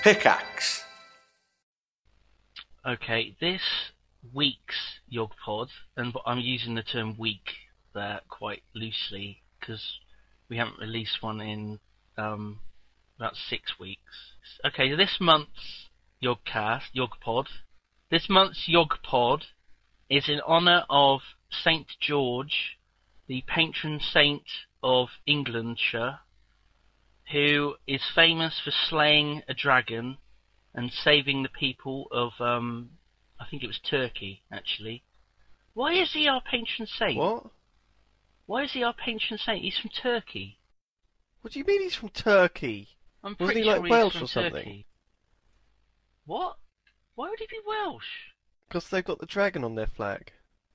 Pickaxe. Okay, this week's YogPod, and I'm using the term week there quite loosely because we haven't released one in about 6 weeks. Okay, this month's YogPod is in honour of St. George, the patron saint of Englandshire, who is famous for slaying a dragon and saving the people of, I think it was Turkey, actually. Why is he our patron saint? What? Why is he our patron saint? He's from Turkey. What do you mean he's from Turkey? I'm Wasn't pretty he sure like he's Welsh from or something? Turkey. What? Why would he be Welsh? Because they've got the dragon on their flag.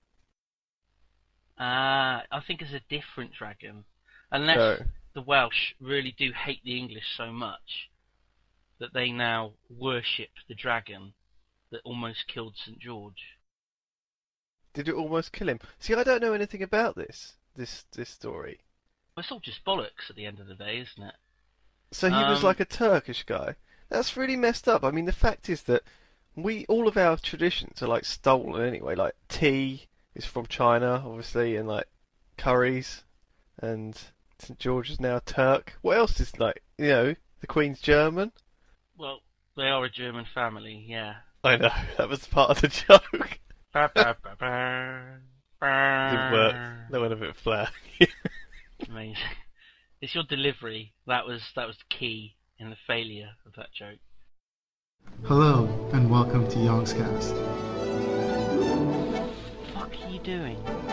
I think it's a different dragon. Unless No. the Welsh really do hate the English so much that they now worship the dragon that almost killed St. George. Did it almost kill him? See, I don't know anything about this story. Well, it's all just bollocks at the end of the day, isn't it? So he was like a Turkish guy. That's really messed up. I mean, the fact is that all of our traditions are like stolen anyway. Like tea is from China, obviously, and like curries, and St. George is now a Turk. What else is like, the Queen's German? Well, they are a German family, yeah. I know, that was part of the joke. Ba, ba, ba, ba, Didn't work. That went a bit flat. Amazing. It's your delivery. That was the key in the failure of that joke. Hello, and welcome to Youngscast. What the fuck are you doing?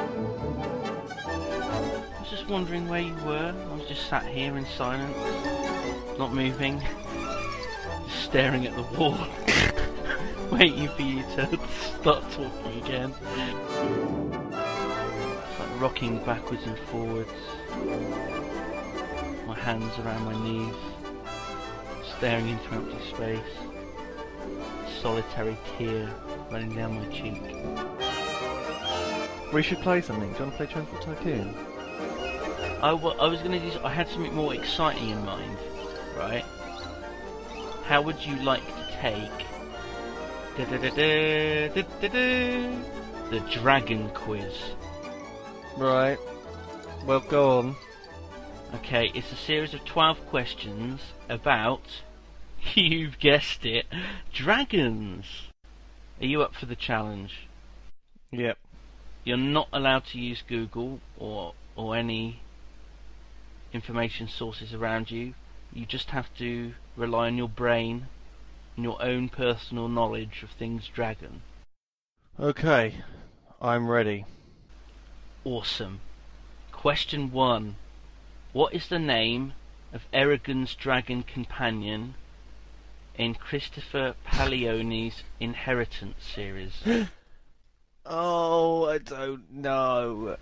I was just wondering where you were. I was just sat here in silence, not moving, just staring at the wall, waiting for you to start talking again. It's like rocking backwards and forwards, my hands around my knees, staring into empty space, solitary tear running down my cheek. We should play something. Do you want to play Transport Tycoon? I was going to do... I had something more exciting in mind, right? How would you like to take... the Dragon Quiz? Right. Well, go on. Okay, it's a series of 12 questions about... You've guessed it. Dragons! Are you up for the challenge? Yep. You're not allowed to use Google or any information sources around you. You just have to rely on your brain and your own personal knowledge of things dragon. Okay. I'm ready. Awesome. Question 1. What is the name of Eragon's dragon companion in Christopher Paolioni's Inheritance series? Oh, I don't know.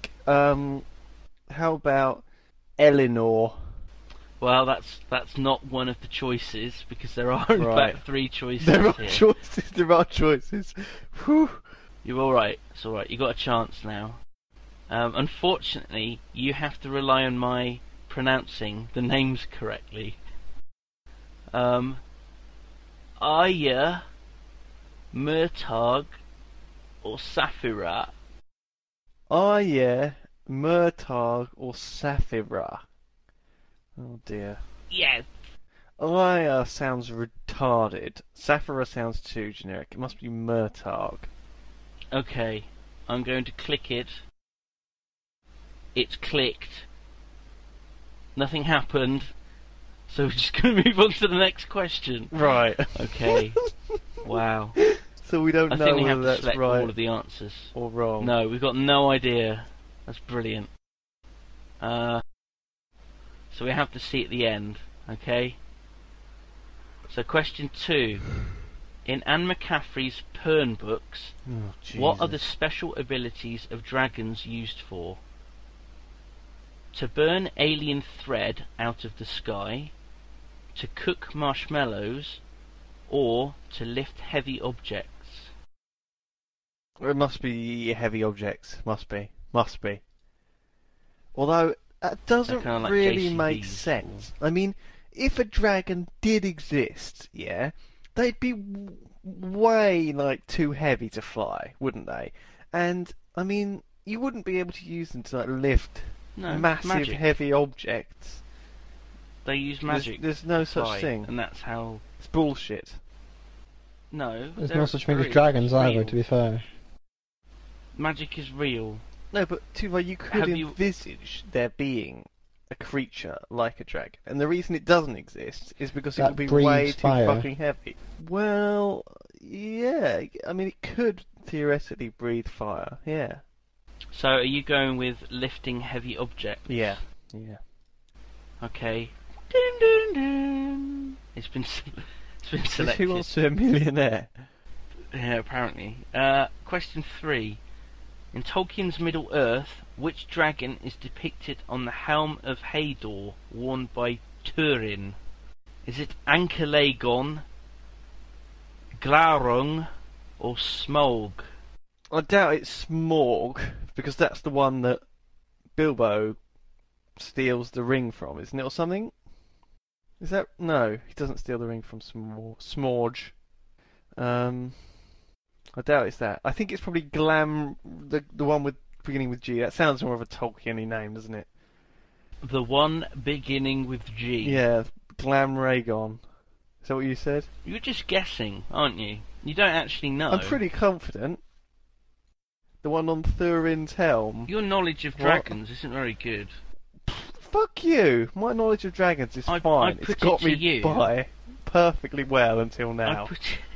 How about Eleanor? Well, that's not one of the choices because there are in Right. fact 3 choices There are here. choices. There are choices. Whew. You're alright, it's alright, you got a chance now. Unfortunately, you have to rely on my pronouncing the names correctly. Arya, Murtagh, or Saphira? Arya, Murtagh, or Saphira? Oh dear. Yes! Arya sounds retarded. Saphira sounds too generic. It must be Murtagh. Okay, I'm going to click it. It's clicked. Nothing happened. So we're just going to move on to the next question. Right. Okay. Wow. So we don't I know think we have whether to that's select right all of the answers. or wrong. No, we've got no idea. That's brilliant. So we have to see at the end, okay? So question 2. In Anne McCaffrey's Pern books, Oh, what are the Jesus. special abilities of dragons used for? To burn alien thread out of the sky, to cook marshmallows, or to lift heavy objects? It must be heavy objects. Must be. Must be. Although, that doesn't kinda like really JCBs make sense. I mean, if a dragon did exist, yeah, they'd be way like too heavy to fly, wouldn't they? And I mean, you wouldn't be able to use them to like lift No, massive magic. heavy objects. They use magic. There's no to such fly, thing. and that's how. It's bullshit. No, There's they're no such thing as real. dragons either, Real. to be fair. Magic is real. No, but Tuva, you could Have you- envisage there being a creature like a dragon, and the reason it doesn't exist is because it That would be breathes way too fire. fucking heavy. Well, yeah, I mean, it could theoretically breathe fire. Yeah. So, are you going with lifting heavy objects? Yeah. Yeah. Okay. Dun, dun, dun. It's been selected. Who wants to be a millionaire? Yeah, apparently. Question 3. In Tolkien's Middle-earth, which dragon is depicted on the helm of Hador, worn by Turin? Is it Anchalagon, Glaurung, or Smaug? I doubt it's Smaug, because that's the one that Bilbo steals the ring from, isn't it, or something? Is that... No, he doesn't steal the ring from Smaug. I doubt it's that. I think it's probably the one with beginning with G. That sounds more of a Tolkien-y name, doesn't it? The one beginning with G. Yeah, Glamrhagon. Is that what you said? You're just guessing, aren't you? You don't actually know. I'm pretty confident. The one on Thurin's helm. Your knowledge of What? dragons isn't very good. Fuck you! My knowledge of dragons is I fine. put It's got it to me you. by perfectly well until now.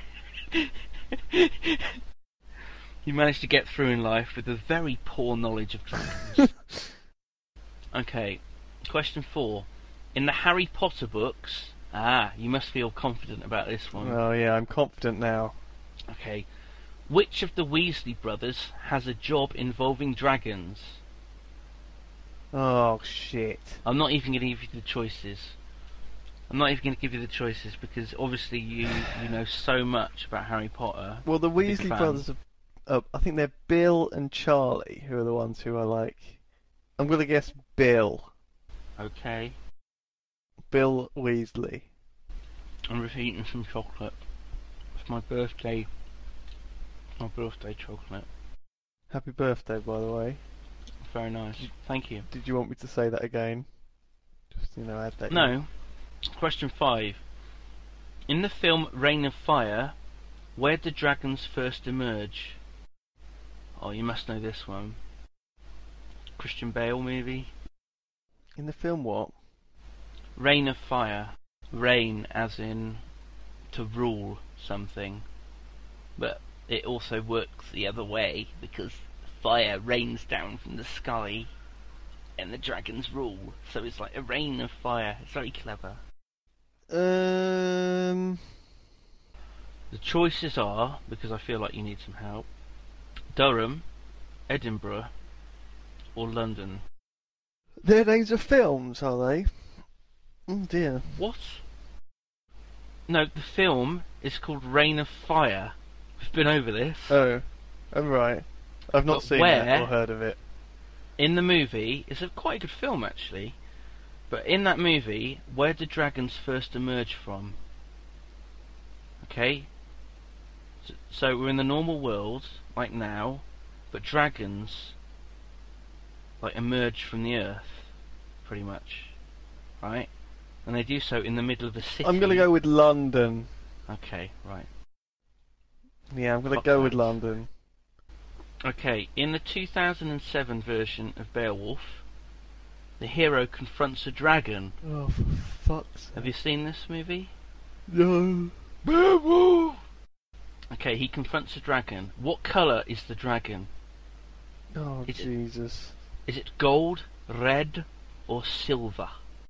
You managed to get through in life with a very poor knowledge of dragons. Okay, question 4. In the Harry Potter books... you must feel confident about this one. Oh yeah, I'm confident now. Okay. Which of the Weasley brothers has a job involving dragons? Oh shit. I'm not even going to give you the choices. I'm not even going to give you the choices because obviously you know so much about Harry Potter. Well, the Big Weasley fan. brothers are... I think they're Bill and Charlie who are the ones who are like... I'm going to guess Bill. Okay. Bill Weasley. I'm just eating some chocolate. It's my birthday. My birthday chocolate. Happy birthday, by the way. Very nice. Thank you. Did you want me to say that again? Just, add that in. No. Question 5. In the film Reign of Fire, where do dragons first emerge? Oh, you must know this one. Christian Bale movie. In the film what? Reign of Fire. Reign as in to rule something. But it also works the other way because fire rains down from the sky and the dragons rule. So it's like a rain of fire. It's very clever. The choices are, because I feel like you need some help, Durham, Edinburgh, or London. Their names are films, are they? Oh dear. What? No, the film is called Reign of Fire. We've been over this. Oh, I'm right. I've not But seen where? that or heard of it. In the movie, it's a quite a good film actually, but in that movie, where do dragons first emerge from? Okay? So we're in the normal world, like now, but dragons, like, emerge from the earth, pretty much. Right? And they do so in the middle of a city. I'm gonna go with London. Okay, right. Yeah, I'm gonna Fuck go with that. London. Okay, in the 2007 version of Beowulf, the hero confronts a dragon. Oh, for fuck's sake. Have you seen this movie? No. Beowulf! Okay, he confronts a dragon. What colour is the dragon? Oh, Is it- Jesus. Is it gold, red, or silver?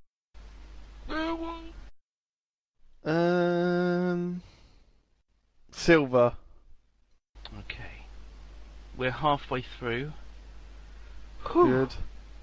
Silver. Okay. We're halfway through. Good.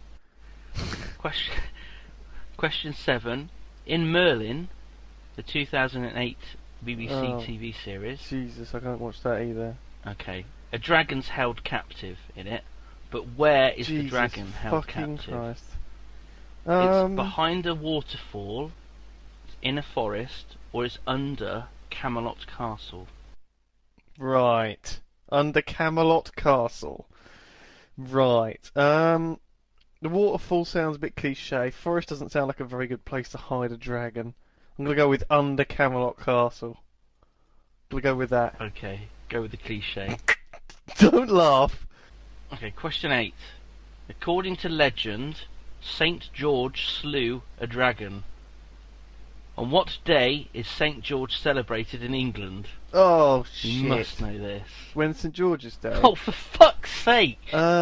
Question 7. In Merlin, the 2008 BBC Oh. TV series, Jesus, I can't watch that either. okay, a dragon's held captive in it, but where is Jesus the dragon held fucking captive? Christ. It's behind a waterfall, in a forest, or is under Camelot Castle? Right. Under Camelot Castle. Right. The waterfall sounds a bit cliche. Forest doesn't sound like a very good place to hide a dragon. I'm gonna go with under Camelot Castle. We'll go with that. Okay, go with the cliche. Don't laugh. Okay, question 8. According to legend, St. George slew a dragon. On what day is St. George celebrated in England? Oh You shit. must know this. When St George's Day? Oh, for fuck's sake!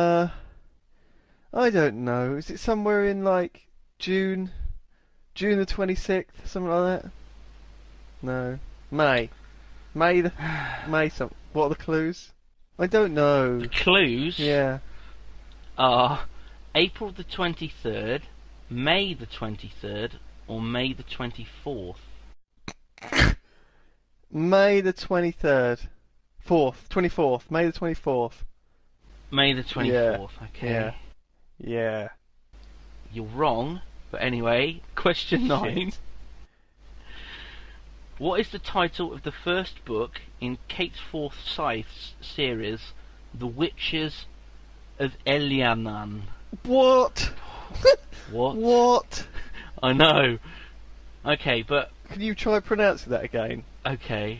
I don't know. Is it somewhere in like June? June the 26th, something like that? No. May. May some. What are the clues? I don't know. The clues Yeah. are April the 23rd, May the 23rd, or May the 24th. May the 23rd. 24th. May the 24th. May the 24th, okay. Yeah. Yeah. You're wrong, but anyway, question 9. Shit. What is the title of the first book in Kate Forsyth's series, The Witches of Elianan? What? What? What? I know. Okay, but Can you try pronouncing that again? okay.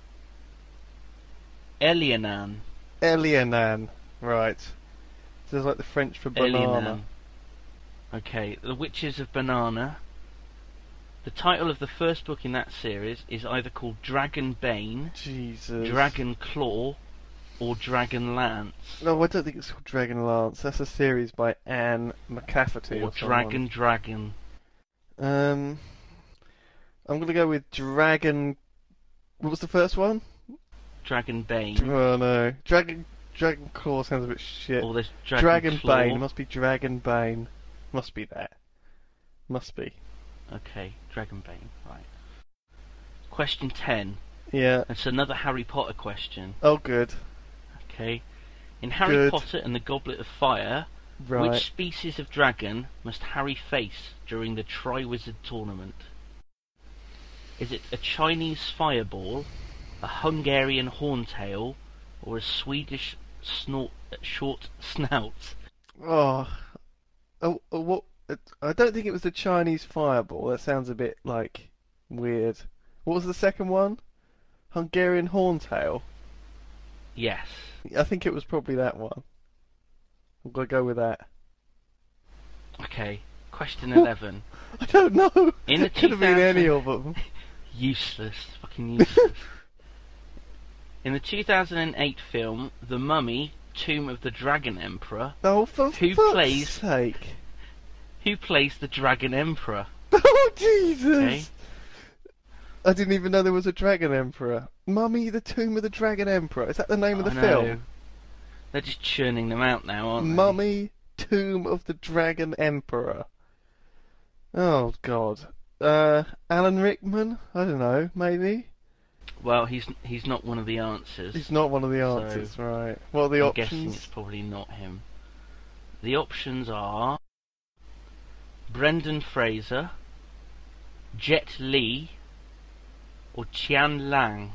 Elianan. Elianan. Right. So it's like the French for banana. Elianan. Okay, The Witches of Banana. The title of the first book in that series is either called Dragon Bane, Jesus. Dragon Claw, or Dragon Lance. No, I don't think it's called Dragon Lance. That's a series by Anne McCafferty. Or Dragon. I'm gonna go with Dragon. What was the first one? Dragon Bane. Oh no, Dragon Claw sounds a bit shit. Or there's Dragon Claw. Bane. It must be Dragon Bane. Must be that. Must be. Okay, Dragon Bane. Right. Question 10. Yeah. It's another Harry Potter question. Oh, good. Okay. In Harry Good. Potter and the Goblet of Fire, Right. which species of dragon must Harry face during the Triwizard Tournament? Is it a Chinese fireball, a Hungarian horntail, or a Swedish short snout? Oh. What? I don't think it was the Chinese fireball. That sounds a bit like weird. What was the second one? Hungarian horntail. Yes. I think it was probably that one. I'm gonna go with that. Okay. Question 11. I don't know. In the It could have been 2000 any of them. Useless. Fucking useless. In the 2008 film The Mummy, Tomb of the Dragon Emperor, Oh, for Who fuck's plays- sake! who plays the Dragon Emperor? Oh Jesus! Okay. I didn't even know there was a Dragon Emperor. Mummy, the Tomb of the Dragon Emperor. Is that the name of the I know. film? They're just churning them out now, aren't they? Mummy, Tomb of the Dragon Emperor. Oh God. Alan Rickman? I don't know. Maybe. Well, he's not one of the answers. He's not one of the answers, right? What are the I'm guessing options? it's probably not him. The options are Brendan Fraser, Jet Li, or Qian Lang.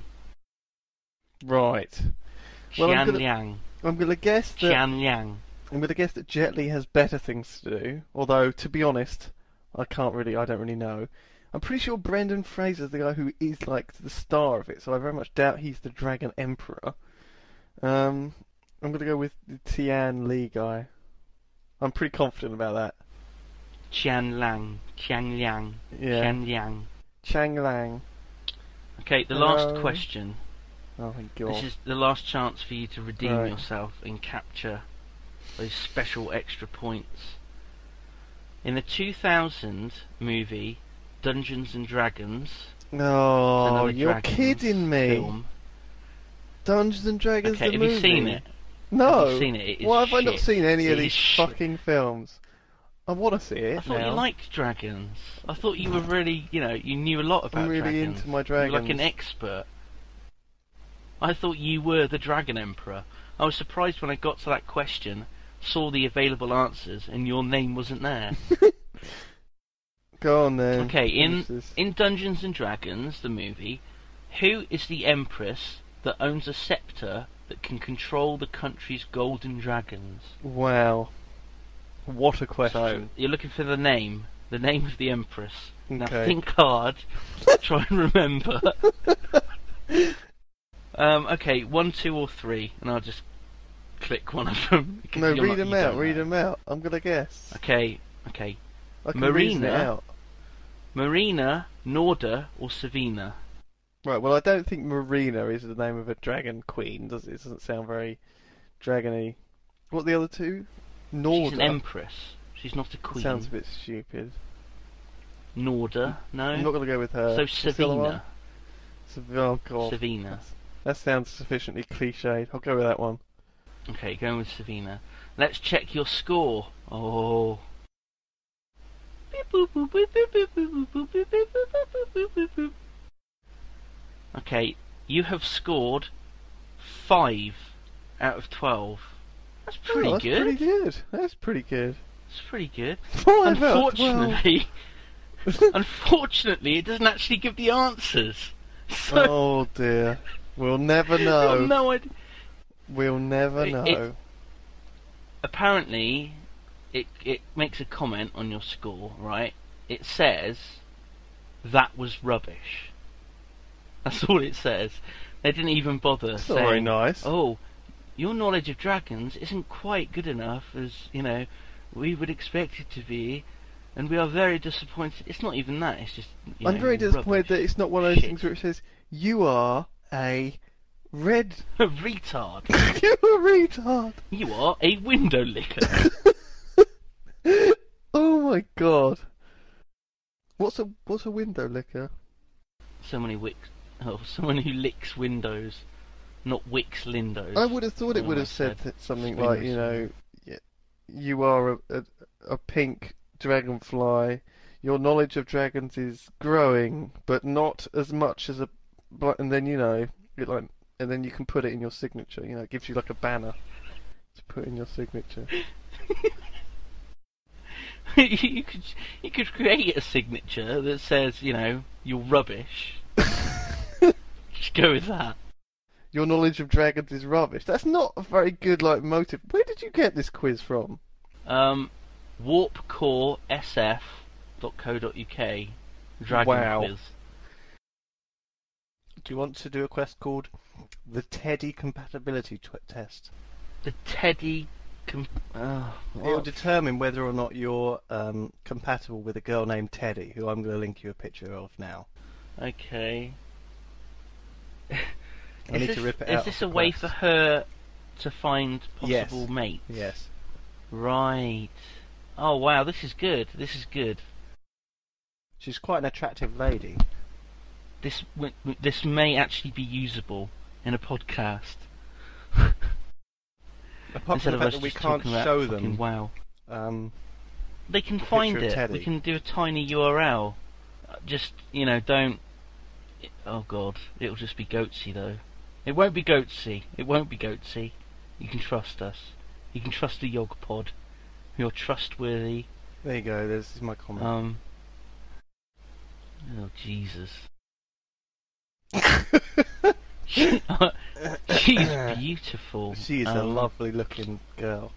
Right. Well, I'm Qian gonna- Liang. I'm gonna guess that. Qian Liang. I'm gonna guess that Jet Li has better things to do. Although, to be honest, I don't really know. I'm pretty sure Brendan Fraser's the guy who is like the star of it, so I very much doubt he's the Dragon Emperor. I'm gonna go with the Tian Li guy. I'm pretty confident about that. Qian Lang. Qian Liang. Yeah. Qian Liang. Chang Lang. Okay, the last Hello. question. Oh thank God. This is the last chance for you to redeem Right. yourself and capture those special extra points. In the 2000 movie Dungeons and Dragons, Oh, another you're Dragons kidding me. film. Dungeons and Dragons Okay, the have movie. you seen it? No. Have you seen it? It is Why have I not shit. seen any of It these is shit. fucking films? I want to see it I thought now. you liked dragons. I thought you were really, you knew a lot about I'm really dragons. into my You were like an dragons. expert. I thought you were the Dragon Emperor. I was surprised when I got to that question, saw the available answers, and your name wasn't there. Go on then. Okay, Finish this. in Dungeons and Dragons, the movie, who is the empress that owns a scepter that can control the country's golden dragons? Wow. What a So question. you're looking for the name of the empress. Now Okay. think hard. Try and remember. Okay, 1, 2, or 3, and I'll just click one of them. because No, you're read not- them you out, don't read know. them out. I'm gonna guess. Okay. I can reason Marina. it out. Marina, Norda, or Savina? Right, well I don't think Marina is the name of a dragon queen, does it? It doesn't sound very dragony. What are the other two? Norda. She's an empress. She's not a queen. Sounds a bit stupid. Norda, no. I'm not gonna go with her. So What's the other one? Savina. Oh god. Savina. That sounds sufficiently cliched. I'll go with that one. Okay, going with Savina. Let's check your score. Oh. Okay, you have scored 5 out of 12. That's pretty Oh, that's good. pretty good. That's pretty good. It's pretty good. 5 out of 12. Unfortunately, it doesn't actually give the answers. So, Oh dear. We'll never I've know. got no idea. We'll never It- know. Apparently, it makes a comment on your score, right? It says, that was rubbish. That's all it says. They didn't even bother That's saying, not very nice. oh, your knowledge of dragons isn't quite good enough as, we would expect it to be, and we are very disappointed. It's not even that, it's just, I'm very disappointed that it's not one of those Shit. things where it says, you are a red... retard. You're a retard. You are a window licker. Oh my god. What's a window licker? Someone who licks windows, not wicks lindos. I would have thought it Well, would I have said said something window like, you are a pink dragonfly. Your knowledge of dragons is growing, but not as much as and then and then you can put it in your signature. It gives you like a banner to put in your signature. you could create a signature that says, you're rubbish. Just go with that. Your knowledge of dragons is rubbish. That's not a very good motive. Where did you get this quiz from? warpcoresf.co.uk Dragon Wow. quiz. Do you want to do a quest called the Teddy Compatibility Test? The Teddy. It'll determine whether or not you're compatible with a girl named Teddy, who I'm going to link you a picture of now. Okay. I need to rip it out. Is this of a the way quest. for her to find Yes. possible mates? Yes. Right. Oh wow, this is good. This is good. She's quite an attractive lady. This may actually be usable in a podcast. Apart Instead from of the fact us that we just can't talking about show fucking them. wow. They can a find picture of it. Teddy. We can do a tiny URL. Just, don't... Oh god, it'll just be goatsy though. It won't be goatsy. It won't be goatsy. You can trust us. You can trust the Yogpod. You're trustworthy. There you go. This is my comment. Oh Jesus. She's beautiful. She is a lovely-looking girl.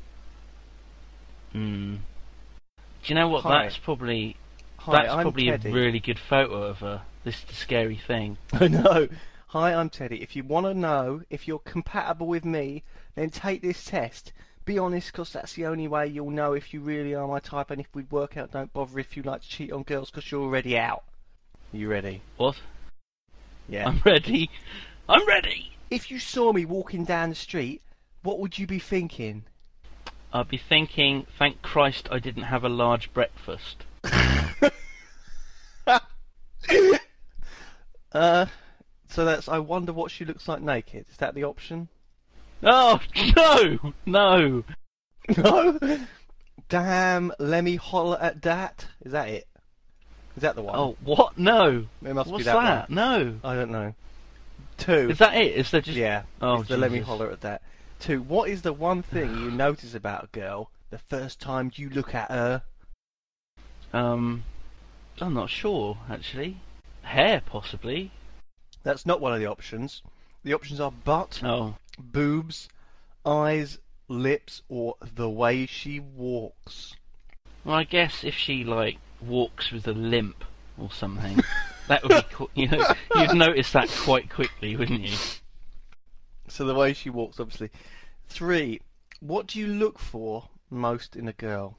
Do you know what? Hi. That's probably Hi, a I'm Teddy. really good photo of her. This is the scary thing. I know. Hi, I'm Teddy. If you want to know if you're compatible with me, then take this test. Be honest, because that's the only way you'll know if you really are my type, and if we work out, don't bother if you like to cheat on girls, because you're already out. You ready? What? Yeah. I'm ready. I'm ready. If you saw me walking down the street, what would you be thinking? I'd be thinking, thank Christ I didn't have a large breakfast. So that's, I wonder what she looks like naked. Is that the option? Oh, no! No! No? Damn, let me holler at that. Is that it? Is that the one? Oh, what? No! It must What's be that that? one. No! I don't know. 2. Is that it? Is there just... Yeah. Oh, it's the let me Jesus. holler at that. 2. What is the one thing you notice about a girl the first time you look at her? I'm not sure, actually. Hair, possibly. That's not one of the options. The options are butt, Oh. boobs, eyes, lips, or the way she walks. Well, I guess if she, like, walks with a limp or something, that would be, you'd notice that quite quickly, wouldn't you? So the way she walks, obviously. 3. What do you look for most in a girl?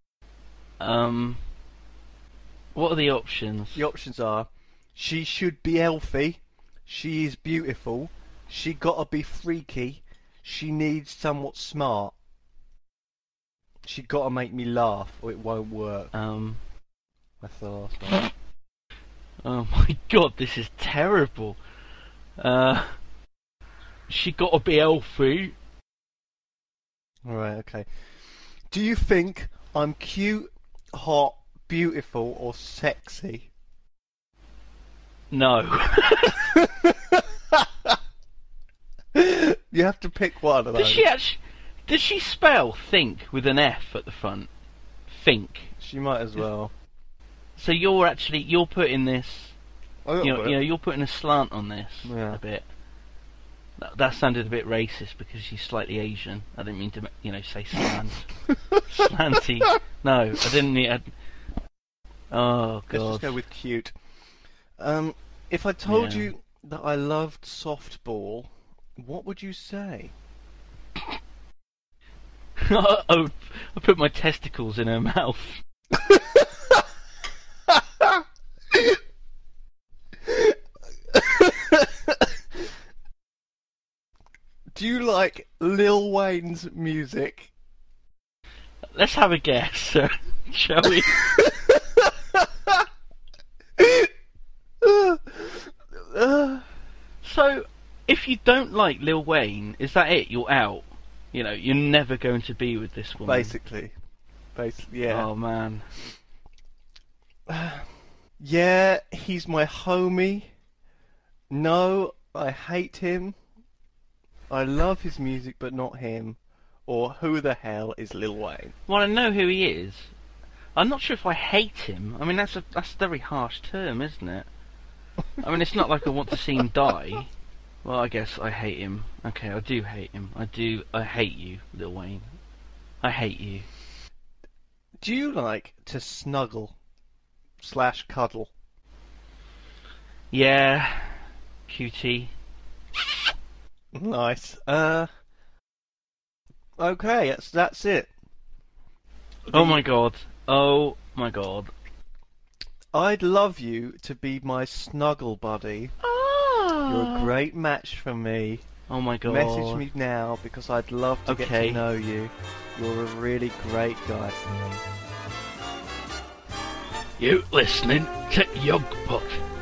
What are the options? The options are: she should be healthy, she is beautiful, she gotta be freaky, she needs somewhat smart, she gotta make me laugh or it won't work. That's the last one. Oh my god, this is terrible. She gotta be healthy. Right, okay. Do you think I'm cute, hot, beautiful, or sexy? No. You have to pick one of those. Does she spell think with an F at the front? Think. She might as well. So you're putting this, I got it. you're putting a slant on this Yeah. a bit. That sounded a bit racist because she's slightly Asian. I didn't mean to, say slant. Slanty. No, I didn't mean. Oh god. Let's just go with cute. If I told Yeah. you that I loved softball, what would you say? I put my testicles in her mouth. Do you like Lil Wayne's music? Let's have a guess, shall we? So, if you don't like Lil Wayne, is that it? You're out. You're never going to be with this woman. Basically, yeah. Oh man. Yeah, he's my homie. No, I hate him. I love his music, but not him. Or who the hell is Lil Wayne? Well, I know who he is. I'm not sure if I hate him. I mean, that's a very harsh term, isn't it? I mean, it's not like I want to see him die. Well, I guess I hate him. Okay, I do hate him. I hate you, Lil Wayne. I hate you. Do you like to snuggle / cuddle? Yeah, cutie. Nice. Okay, that's it. Oh my god. Oh my god. I'd love you to be my snuggle buddy. You're a great match for me. Oh my god. Message me now because I'd love to get Okay. to know you. You're a really great guy for me. You listening to Yogpot?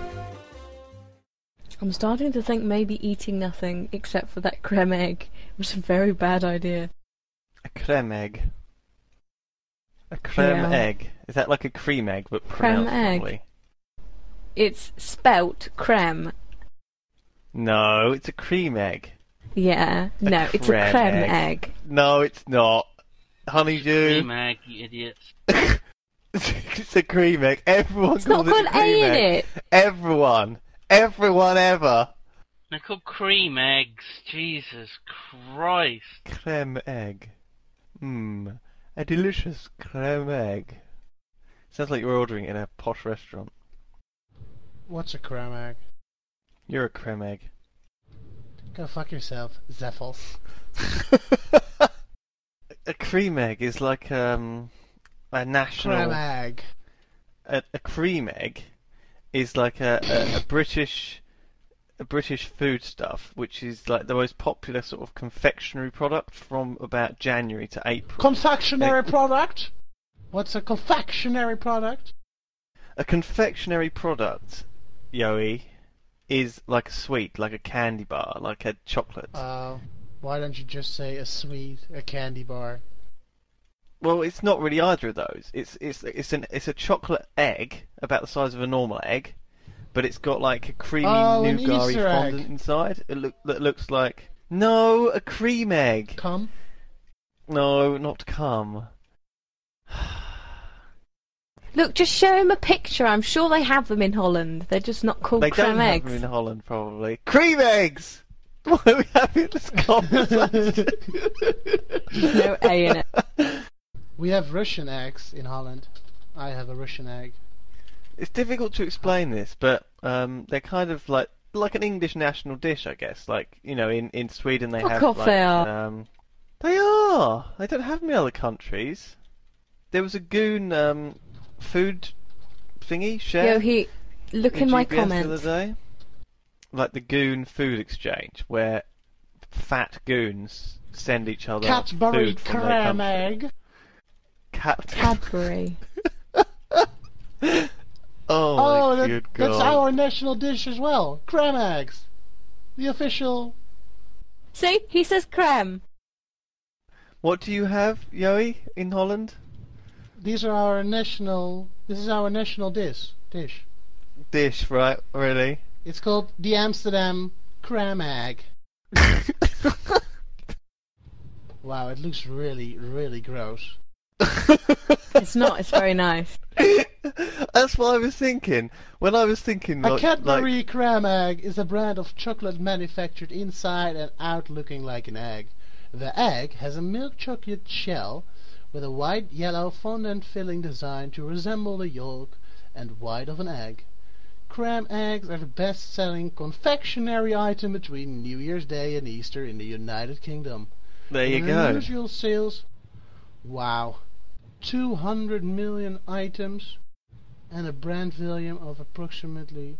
I'm starting to think maybe eating nothing except for that creme egg was a very bad idea. A creme egg. A creme Yeah. egg. Is that like a cream egg but Creme pronounced egg. wrongly? It's spelt creme. No, it's a cream egg. Yeah, no, it's a creme creme egg. egg. No, it's not. Honeydew. Cream egg, you idiots. It's a cream egg. Everyone It's not calls it got a cream A in egg. it. Everyone ever. They're called cream eggs. Jesus Christ. Creme egg. A delicious creme egg. Sounds like you're ordering in a posh restaurant. What's a creme egg? You're a creme egg. Go fuck yourself, Zeffels. A cream egg is like a national. Creme egg. A cream egg is like a British food stuff, which is like the most popular sort of confectionery product from about January to April. Confectionery product? What's a confectionery product? A confectionery product, Yoey, is like a sweet, like a candy bar, like a chocolate. Why don't you just say a sweet, a candy bar? Well, it's not really either of those. It's a chocolate egg about the size of a normal egg, but it's got like a creamy An nougat Easter egg. fondant inside. That looks like a cream egg. Come? No, not cum. Look, just show him a picture. I'm sure they have them in Holland. They're just not called They creme don't have eggs. them in Holland, probably. Cream eggs! Why are we having this conversation? There's no A in it. We have Russian eggs in Holland. I have a Russian egg. It's difficult to explain this, but they're kind of like an English national dish, I guess. Like, you know, in Sweden they Fuck have off, like, they are. They are. They don't have them in other countries. There was a goon food thingy share. Look in my GPS comments. the other day. Like the goon food exchange, where fat goons send each other Cadbury food from their creme country. egg. Cadbury. Oh my good God. That's our national dish as well. Creme eggs. The official. See, he says creme. What do you have, Joey, in Holland? These are our national. This is our national dish. Dish, right? Really? It's called the Amsterdam creme egg. Wow, it looks really, really gross. It's not. It's very nice. That's what I was thinking. When I was thinking, A Cadbury creme egg is a brand of chocolate manufactured inside and out looking like an egg. The egg has a milk chocolate shell with a white, yellow fondant filling designed to resemble the yolk and white of an egg. Creme eggs are the best-selling confectionery item between New Year's Day and Easter in the United Kingdom. there you With go. unusual sales. Wow. 200 million items and a brand volume of approximately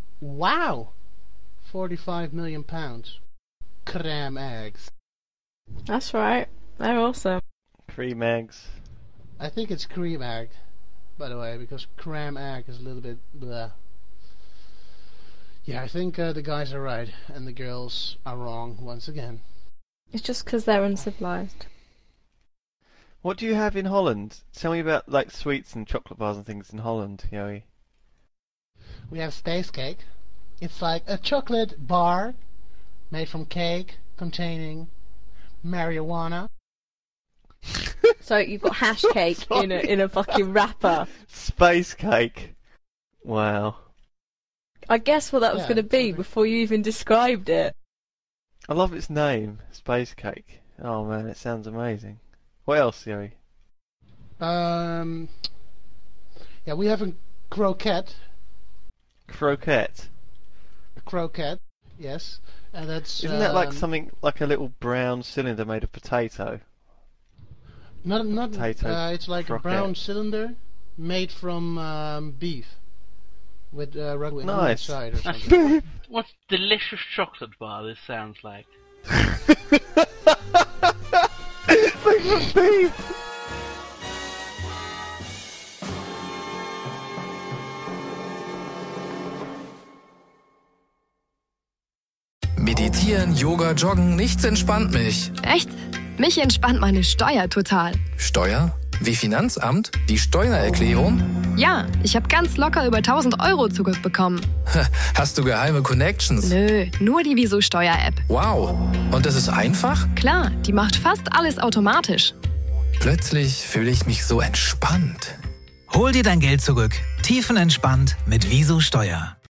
45 million pounds. Creme eggs. That's right. They're awesome. Cream eggs. I think it's cream egg, by the way, because creme egg is a little bit bleh. Yeah, I think the guys are right and the girls are wrong once again. It's just because they're uncivilized. What do you have in Holland? Tell me about like sweets and chocolate bars and things in Holland, Joey. We have space cake. It's like a chocolate bar made from cake containing marijuana. So you've got hash cake in a fucking wrapper. Space cake. Wow. I guess what that was Yeah, going to be totally. before you even described it. I love its name, Space Cake. Oh man, it sounds amazing. What else, Joey? Yeah, we have a croquette. Croquette. A croquette, yes. And that's Isn't that like something like a little brown cylinder made of potato? not potato it's like croquette? a brown cylinder made from beef with rugby on the Nice. inside or something. What delicious chocolate bar this sounds like. Think of beef! Meditieren, Yoga, Joggen, nichts entspannt mich. Echt? Mich entspannt meine Steuer total. Steuer? Wie Finanzamt? Die Steuererklärung? Ja, ich habe ganz locker über 1.000 Euro zurückbekommen. Hast du geheime Connections? Nö, nur die Wieso Steuer-App. Wow. Und das ist einfach? Klar, die macht fast alles automatisch. Plötzlich fühle ich mich so entspannt. Hol dir dein Geld zurück. Tiefenentspannt mit Wieso Steuer.